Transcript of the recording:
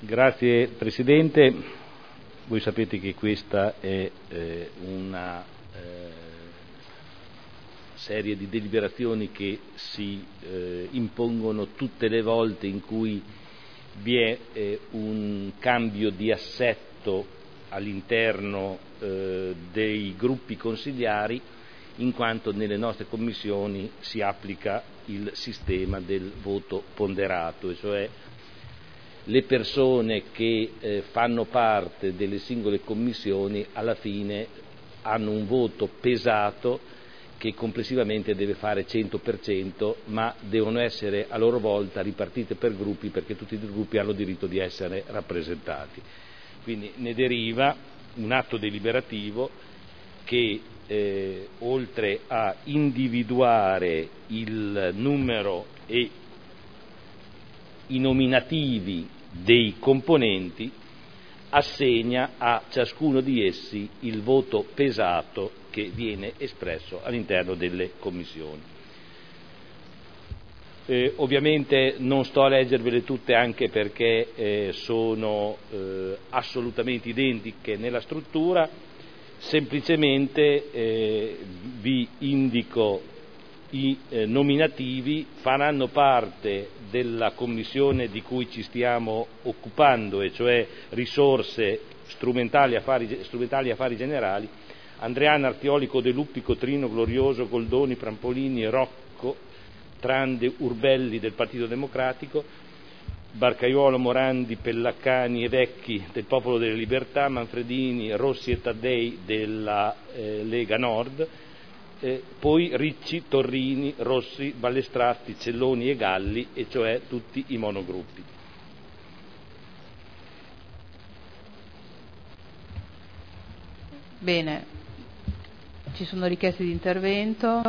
Grazie Presidente, voi sapete che questa è una serie di deliberazioni che si impongono tutte le volte in cui vi è un cambio di assetto all'interno dei gruppi consigliari, in quanto nelle nostre commissioni si applica il sistema del voto ponderato, e cioè le persone che fanno parte delle singole commissioni alla fine hanno un voto pesato che complessivamente deve fare 100%, ma devono essere a loro volta ripartite per gruppi, perché tutti i gruppi hanno diritto di essere rappresentati. Quindi ne deriva un atto deliberativo che oltre a individuare il numero e i nominativi dei componenti, assegna a ciascuno di essi il voto pesato che viene espresso all'interno delle commissioni. Ovviamente non sto a leggervele tutte, anche perché sono assolutamente identiche nella struttura, semplicemente vi indico i nominativi. Faranno parte della commissione di cui ci stiamo occupando, e cioè risorse strumentali, affari generali, Andreana Artioli, Codeluppi, Cotrino, Glorioso, Goldoni, Prampolini, Rocco, Trande, Urbelli del Partito Democratico, Barcaiuolo, Morandi, Pellaccani e Vecchi del Popolo delle Libertà, Manfredini, Rossi e Taddei della Lega Nord, poi Ricci, Torrini, Rossi, Ballestrati, Celloni e Galli, e cioè tutti i monogruppi. Bene, ci sono richieste di intervento.